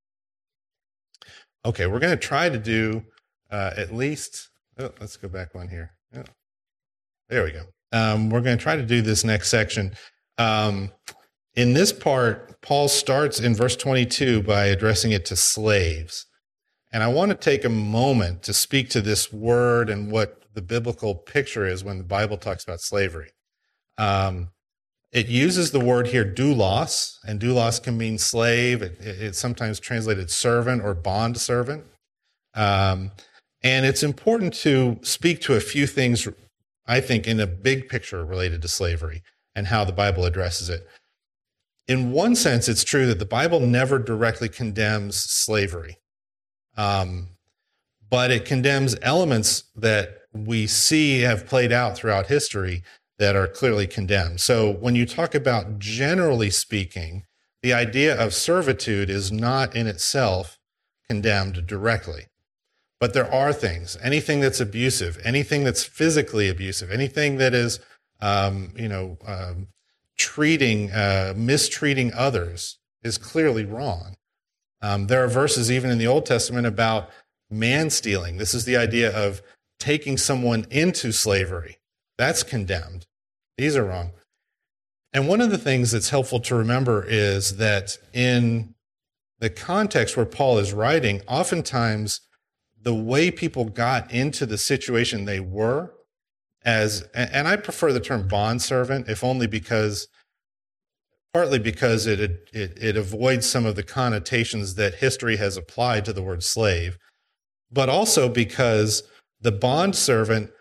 S1: Okay, we're going to try to do uh, at least, oh, let's go back one here. Oh, there we go. Um, we're going to try to do this next section. Um, in this part, Paul starts in verse twenty-two by addressing it to slaves. And I want to take a moment to speak to this word and what the biblical picture is when the Bible talks about slavery. Um, It uses the word here, doulos, and doulos can mean slave. It, it, it's sometimes translated servant or bond servant. Um, and it's important to speak to a few things, I think, in a big picture related to slavery and how the Bible addresses it. In one sense, it's true that the Bible never directly condemns slavery, um, but it condemns elements that we see have played out throughout history that are clearly condemned. So when you talk about generally speaking, the idea of servitude is not in itself condemned directly. But there are things, anything that's abusive, anything that's physically abusive, anything that is, um, you know, um, treating, uh, mistreating others is clearly wrong. Um, there are verses even in the Old Testament about man stealing. This is the idea of taking someone into slavery. That's condemned. These are wrong. And one of the things that's helpful to remember is that in the context where Paul is writing, oftentimes the way people got into the situation they were as, and I prefer the term bondservant, if only because, partly because it, it, it avoids some of the connotations that history has applied to the word slave, but also because the bondservant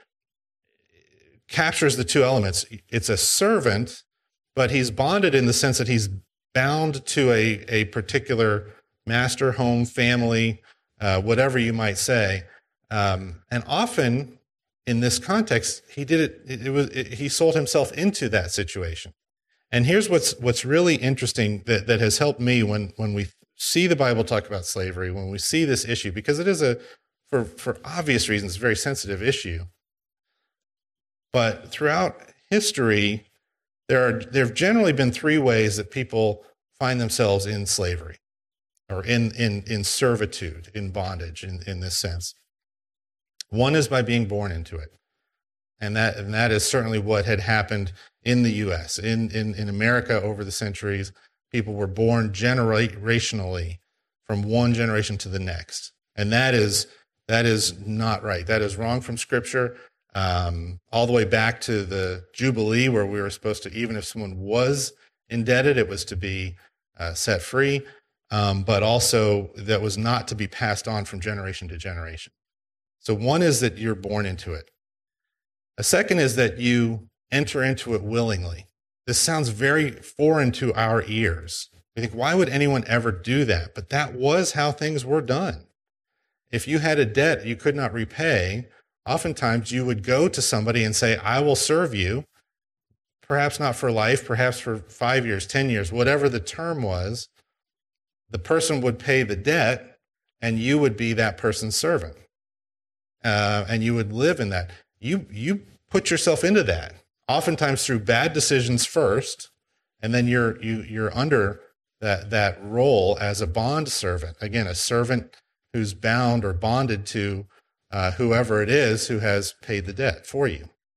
S1: captures the two elements. It's a servant, but he's bonded in the sense that he's bound to a, a particular master, home, family, uh, whatever you might say. Um, and often in this context, he did it, it, it was, it, he sold himself into that situation. And here's what's, what's really interesting that, that has helped me when, when we see the Bible talk about slavery, when we see this issue, because it is a, for, for obvious reasons, a very sensitive issue. But throughout history, there are there have generally been three ways that people find themselves in slavery or in in, in servitude, in bondage, in, in this sense. One is by being born into it. And that and that is certainly what had happened in the U S. In, in, in America over the centuries, people were born generationally from one generation to the next. And that is that is not right. That is wrong from Scripture. Um, all the way back to the Jubilee, where we were supposed to, even if someone was indebted, it was to be uh, set free, um, but also that was not to be passed on from generation to generation. So one is that you're born into it. A second is that you enter into it willingly. This sounds very foreign to our ears. We think, why would anyone ever do that? But that was how things were done. If you had a debt you could not repay, oftentimes you would go to somebody and say, I will serve you, perhaps not for life, perhaps for five years, ten years, whatever the term was. The person would pay the debt and you would be that person's servant. Uh, and you would live in that. You, you put yourself into that, oftentimes through bad decisions first, and then you're, you, you're under that, that role as a bond servant. Again, a servant who's bound or bonded to Uh, whoever it is who has paid the debt for you.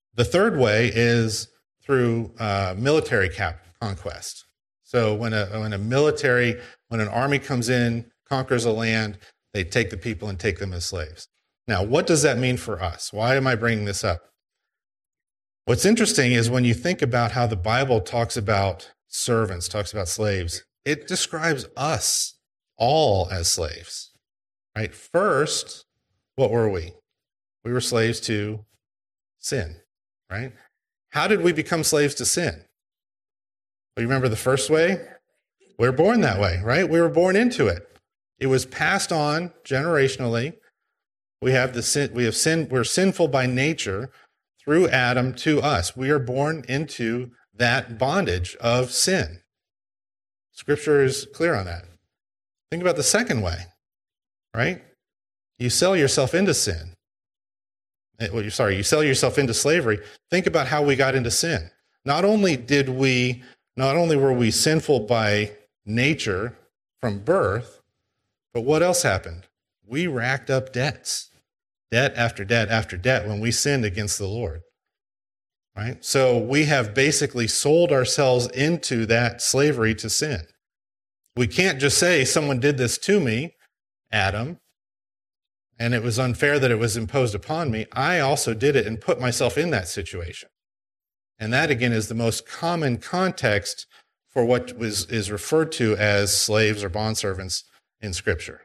S1: The third way is through uh, military cap- conquest. So when a when a military, when an army comes in, conquers a land, they take the people and take them as slaves. Now, what does that mean for us? Why am I bringing this up? What's interesting is when you think about how the Bible talks about servants, talks about slaves, it describes us all as slaves, right? First, what were we? We were slaves to sin, right? How did we become slaves to sin? Well, you remember the first way? We were born that way, right? We were born into it. It was passed on generationally. We have the sin, we have sin, we're sinful by nature through Adam to us. We are born into that bondage of sin. Scripture is clear on that. Think about the second way, right? You sell yourself into sin. Well, you're sorry, you sell yourself into slavery. Think about how we got into sin. Not only did we, not only were we sinful by nature from birth, but what else happened? We racked up debts, debt after debt after debt when we sinned against the Lord, right? So we have basically sold ourselves into that slavery to sin. We can't just say someone did this to me, Adam, and it was unfair that it was imposed upon me. I also did it and put myself in that situation. And that, again, is the most common context for what was, is referred to as slaves or bondservants in Scripture.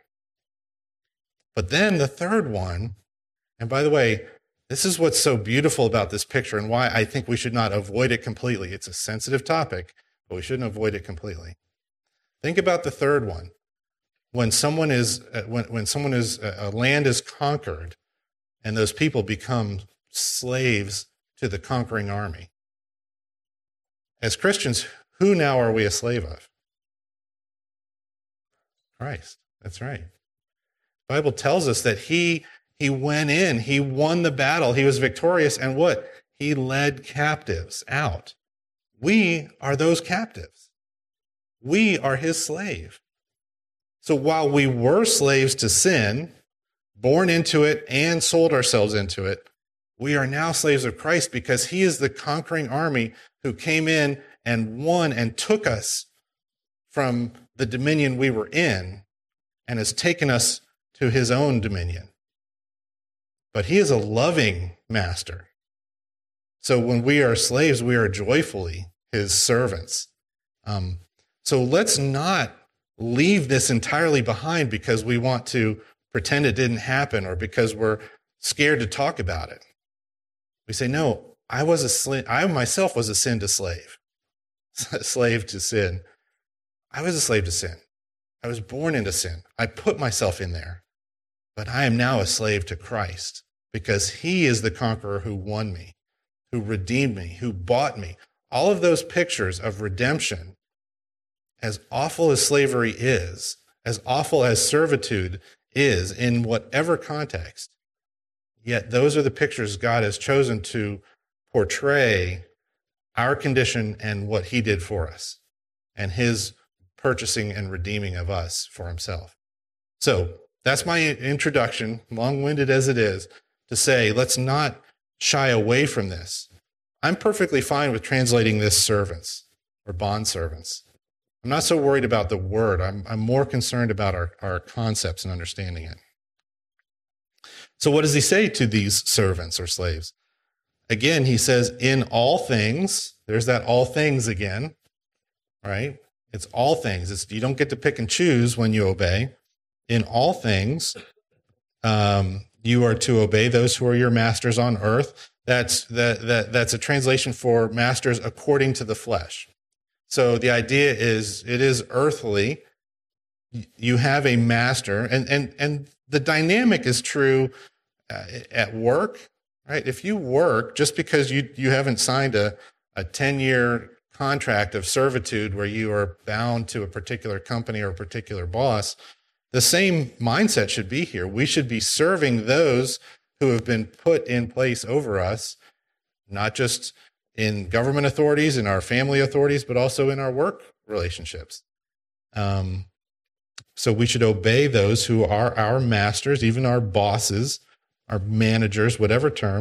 S1: But then the third one, and by the way, this is what's so beautiful about this picture and why I think we should not avoid it completely. It's a sensitive topic, but we shouldn't avoid it completely. Think about the third one. When someone is, when, when someone is, a land is conquered and those people become slaves to the conquering army. As Christians, who now are we a slave of? Christ. That's right. The Bible tells us that he, he went in, he won the battle, he was victorious, and what? He led captives out. We are those captives. We are his slave. So while we were slaves to sin, born into it and sold ourselves into it, we are now slaves of Christ because he is the conquering army who came in and won and took us from the dominion we were in and has taken us to his own dominion. But he is a loving master. So when we are slaves, we are joyfully his servants. Um, so let's not leave this entirely behind because we want to pretend it didn't happen or because we're scared to talk about it. We say, no, I was a slave. I myself was a sin to slave, slave to sin. I was a slave to sin. I was born into sin. I put myself in there, but I am now a slave to Christ because he is the conqueror who won me, who redeemed me, who bought me. All of those pictures of redemption, as awful as slavery is, as awful as servitude is in whatever context, yet those are the pictures God has chosen to portray our condition and what he did for us and his purchasing and redeeming of us for himself. So that's my introduction, long-winded as it is, to say let's not shy away from this. I'm perfectly fine with translating this servants or bondservants. I'm not so worried about the word. I'm, I'm more concerned about our, our concepts and understanding it. So what does he say to these servants or slaves? Again, he says, in all things, there's that all things again, right? It's all things. It's, you don't get to pick and choose when you obey. In all things, um, you are to obey those who are your masters on earth. That's, that, that, that's a translation for masters according to the flesh. So the idea is it is earthly. You have a master, and, and, and the dynamic is true uh, at work, right? If you work, just because you, you haven't signed a, a ten-year contract of servitude where you are bound to a particular company or a particular boss, the same mindset should be here. We should be serving those who have been put in place over us, not just in government authorities, in our family authorities, but also in our work relationships. Um, so we should obey those who are our masters, even our bosses, our managers, whatever term,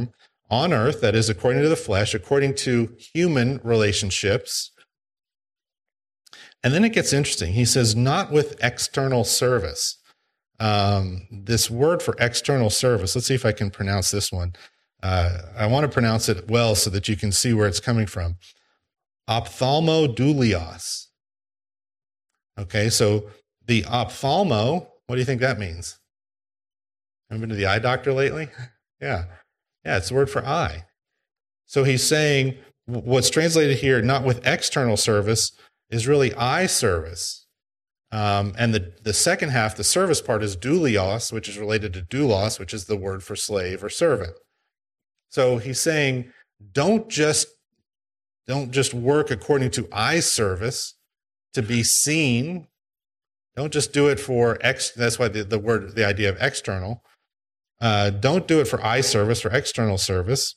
S1: on earth, that is, according to the flesh, according to human relationships. And then it gets interesting. He says, not with external service. Um, this word for external service, let's see if I can pronounce this one. Uh, I want to pronounce it well so that you can see where it's coming from. Ophthalmodoulios. Okay, so the ophthalmo, what do you think that means? Haven't been to the eye doctor lately? Yeah. Yeah, it's the word for eye. So he's saying what's translated here, not with external service, is really eye service. Um, and the, the second half, the service part, is doulios, which is related to doulos, which is the word for slave or servant. So he's saying, don't just, don't just work according to eye service to be seen. Don't just do it for ex. That's why the, the word, the idea of external. Uh, don't do it for eye service or external service,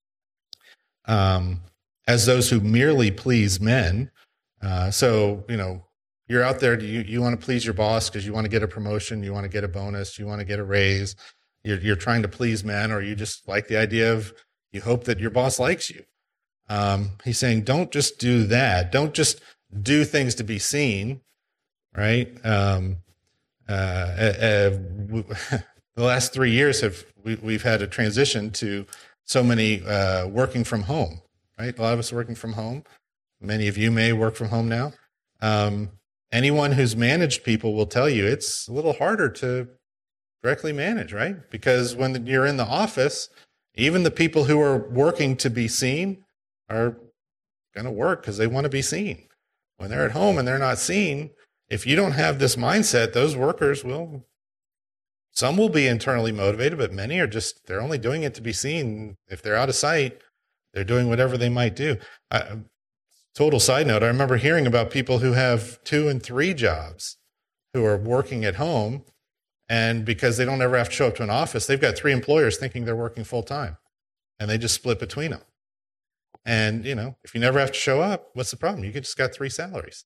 S1: um, as those who merely please men. Uh, so you know, you're out there. You you want to please your boss because you want to get a promotion, you want to get a bonus, you want to get a raise. You're, you're trying to please men, or you just like the idea of, you hope that your boss likes you. Um, he's saying, don't just do that. Don't just do things to be seen, right? Um, uh, uh, the last three years have we, we've had a transition to so many uh, working from home, right? A lot of us are working from home. Many of you may work from home now. Um, anyone who's managed people will tell you it's a little harder to directly manage, right? Because when you're in the office, even the people who are working to be seen are going to work because they want to be seen. When they're at home and they're not seen, if you don't have this mindset, those workers will, some will be internally motivated, but many are just, they're only doing it to be seen. If they're out of sight, they're doing whatever they might do. I, total side note, I remember hearing about people who have two and three jobs who are working at home. And because they don't ever have to show up to an office, they've got three employers thinking they're working full time, and they just split between them. And, you know, if you never have to show up, what's the problem? You just got three salaries.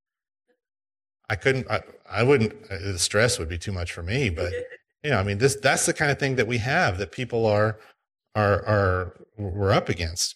S1: I couldn't, I, I wouldn't, the stress would be too much for me, but, you know, I mean, this, that's the kind of thing that we have that people are, are, are, we're up against.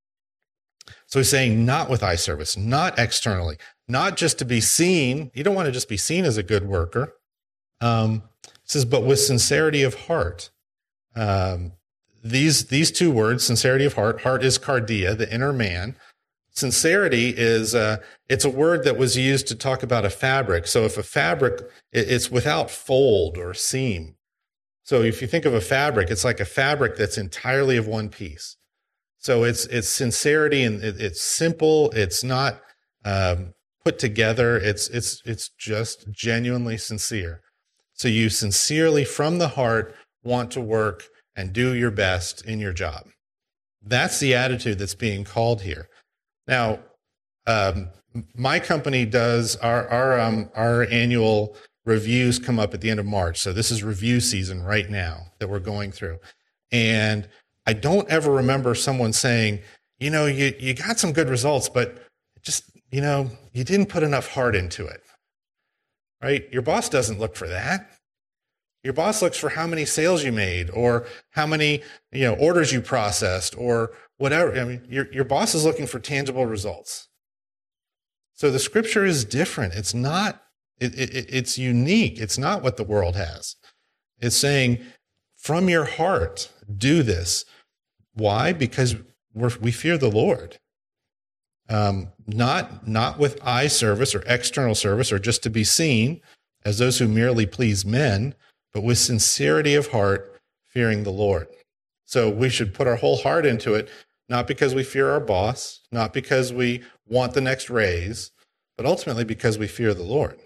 S1: So he's saying not with eye service, not externally, not just to be seen. You don't want to just be seen as a good worker. Um, It says, but with sincerity of heart. Um, these these two words, sincerity of heart, heart is cardia, the inner man. Sincerity is, uh, it's a word that was used to talk about a fabric. So if a fabric, it's without fold or seam. So if you think of a fabric, it's like a fabric that's entirely of one piece. So it's it's sincerity, and it, it's simple. It's not um, put together. It's it's it's just genuinely sincere. So you sincerely, from the heart, want to work and do your best in your job. That's the attitude that's being called here. Now, um, my company does our our um, our annual reviews come up at the end of March. So this is review season right now that we're going through, and I don't ever remember someone saying, you know, you you got some good results, but just, you know, you didn't put enough heart into it. Right? Your boss doesn't look for that. Your boss looks for how many sales you made, or how many, you know, orders you processed, or whatever. I mean, your, your boss is looking for tangible results. So the scripture is different. It's not, it, it, it's unique. It's not what the world has. It's saying, from your heart, do this. Why? Because we're, we fear the Lord. Um, not, not with eye service or external service or just to be seen as those who merely please men, but with sincerity of heart, fearing the Lord. So we should put our whole heart into it, not because we fear our boss, not because we want the next raise, but ultimately because we fear the Lord.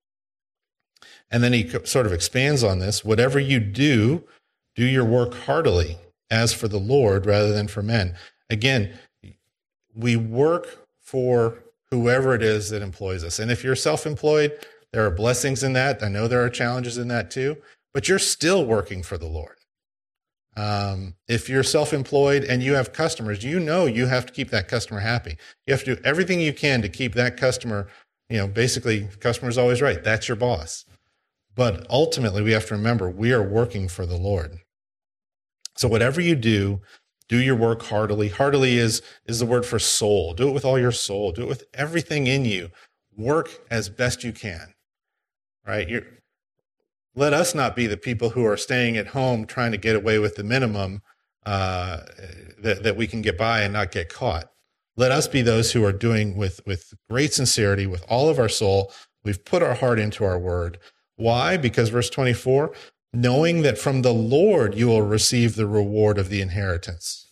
S1: And then he sort of expands on this. Whatever you do, do your work heartily, as for the Lord rather than for men. Again, we work for whoever it is that employs us. And if you're self-employed, there are blessings in that. I know there are challenges in that too, but you're still working for the Lord. Um, if you're self-employed and you have customers, you know you have to keep that customer happy. You have to do everything you can to keep that customer, you know, basically, customer's always right. That's your boss. But ultimately, we have to remember we are working for the Lord. So whatever you do, Do your work heartily. Heartily is, is the word for soul. Do it with all your soul. Do it with everything in you. Work as best you can, right? You're, let us not be the people who are staying at home trying to get away with the minimum uh, that, that we can get by and not get caught. Let us be those who are doing with, with great sincerity, with all of our soul. We've put our heart into our word. Why? Because verse twenty-four, knowing that from the Lord you will receive the reward of the inheritance.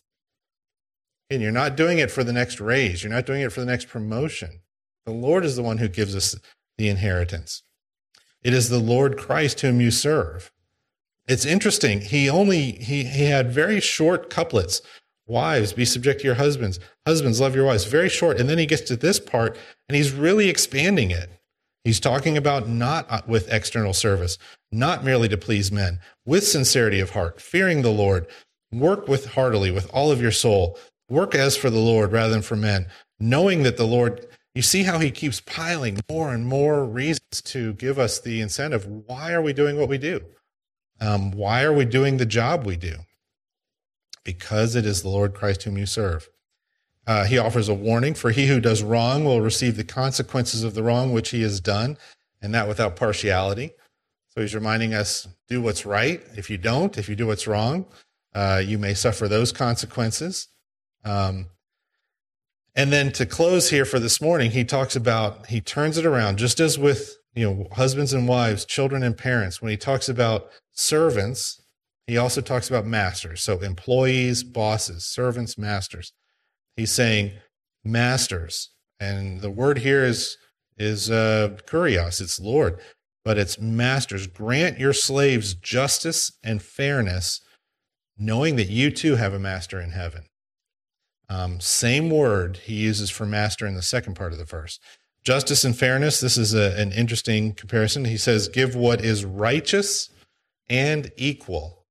S1: And you're not doing it for the next raise. You're not doing it for the next promotion. The Lord is the one who gives us the inheritance. It is the Lord Christ whom you serve. It's interesting. He only, he, he had very short couplets. Wives, be subject to your husbands. Husbands, love your wives. Very short. And then he gets to this part and he's really expanding it. He's talking about not with external service, not merely to please men, with sincerity of heart, fearing the Lord. Work with heartily, with all of your soul. Work as for the Lord rather than for men, knowing that the Lord, you see how he keeps piling more and more reasons to give us the incentive. Why are we doing what we do? Um, why are we doing the job we do? Because it is the Lord Christ whom you serve. Uh, he offers a warning, for he who does wrong will receive the consequences of the wrong which he has done, and that without partiality. So he's reminding us, do what's right. If you don't, if you do what's wrong, uh, you may suffer those consequences. Um, and then to close here for this morning, he talks about, he turns it around, just as with, you know, husbands and wives, children and parents. When he talks about servants, he also talks about masters. So employees, bosses, servants, masters. He's saying masters, and the word here is is uh, kurios, it's Lord, but it's masters. Grant your slaves justice and fairness, knowing that you too have a master in heaven. Um, same word he uses for master in the second part of the verse. Justice and fairness, this is a, an interesting comparison. He says, give what is righteous and equal.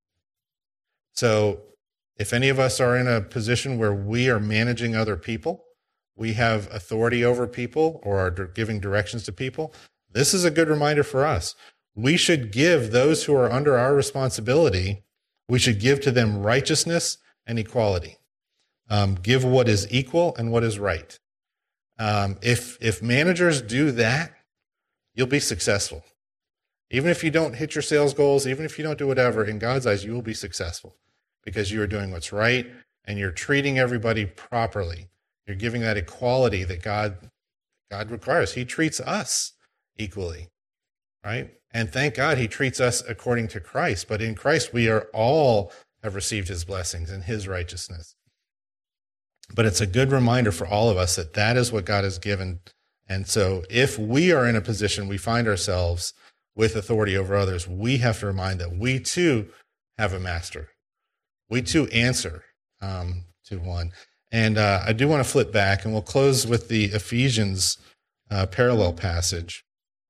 S1: So if any of us are in a position where we are managing other people, we have authority over people or are giving directions to people, this is a good reminder for us. We should give those who are under our responsibility, we should give to them righteousness and equality. Um, give what is equal and what is right. Um, if if managers do that, you'll be successful. Even if you don't hit your sales goals, even if you don't do whatever, in God's eyes, you will be successful because you are doing what's right and you're treating everybody properly. You're giving that equality that God God requires. He treats us equally, right? And thank God he treats us according to Christ. But in Christ, we are all have received his blessings and his righteousness. But it's a good reminder for all of us that that is what God has given. And so if we are in a position we find ourselves with authority over others, we have to remind that we too have a master. We too answer um, to one. And uh, I do want to flip back, and we'll close with the Ephesians uh, parallel passage,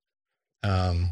S1: um,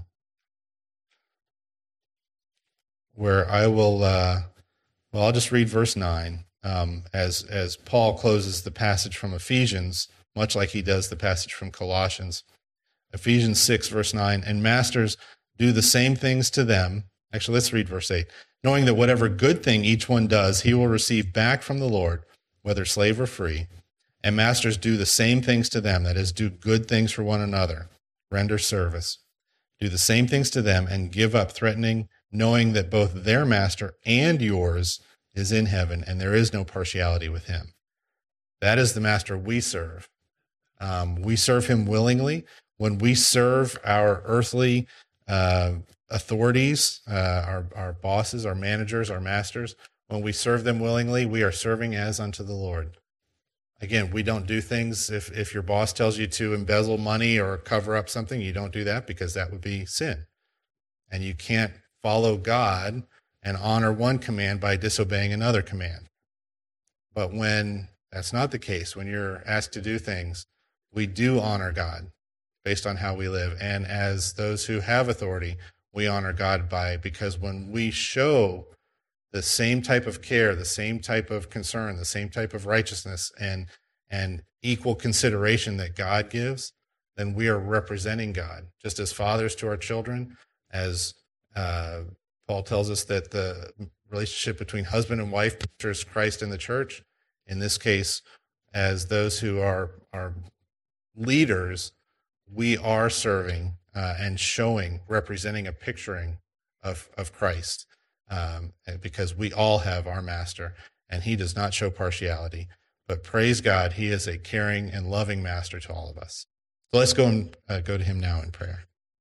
S1: where I will, uh, well, I'll just read verse nine. Um, as as Paul closes the passage from Ephesians, much like he does the passage from Colossians. Ephesians six, verse nine, and masters, do the same things to them. Actually, let's read verse eight. Knowing that whatever good thing each one does, he will receive back from the Lord, whether slave or free. And masters, do the same things to them, that is, do good things for one another, render service. Do the same things to them and give up threatening, knowing that both their master and yours is in heaven, and there is no partiality with him. That is the master we serve. Um, we serve him willingly. When we serve our earthly uh, authorities, uh, our, our bosses, our managers, our masters, when we serve them willingly, we are serving as unto the Lord. Again, we don't do things, if, if your boss tells you to embezzle money or cover up something, you don't do that because that would be sin. And you can't follow God and honor one command by disobeying another command. But when that's not the case, when you're asked to do things, we do honor God based on how we live. And as those who have authority, we honor God by, because when we show the same type of care, the same type of concern, the same type of righteousness and, and equal consideration that God gives, then we are representing God, just as fathers to our children, as uh, Paul tells us that the relationship between husband and wife pictures Christ in the church. In this case, as those who are, are leaders, we are serving uh, and showing, representing a picturing of, of Christ, um, because we all have our master, and he does not show partiality. But praise God, he is a caring and loving master to all of us. So let's go and uh, go to him now in prayer.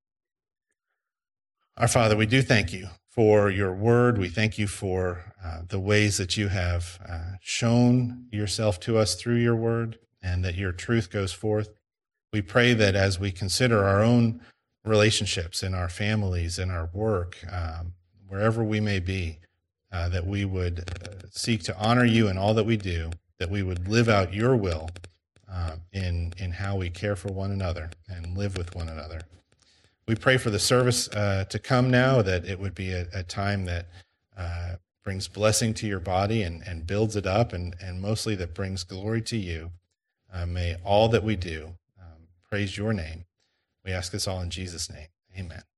S1: Our Father, we do thank you for your word. We thank you for uh, the ways that you have uh, shown yourself to us through your word, and that your truth goes forth. We pray that as we consider our own relationships in our families, in our work, um, wherever we may be, uh, that we would uh, seek to honor you in all that we do, that we would live out your will uh, in, in how we care for one another and live with one another. We pray for the service uh, to come now, that it would be a, a time that uh, brings blessing to your body and, and builds it up, and, and mostly that brings glory to you. Uh, may all that we do um, praise your name. We ask this all in Jesus' name. Amen.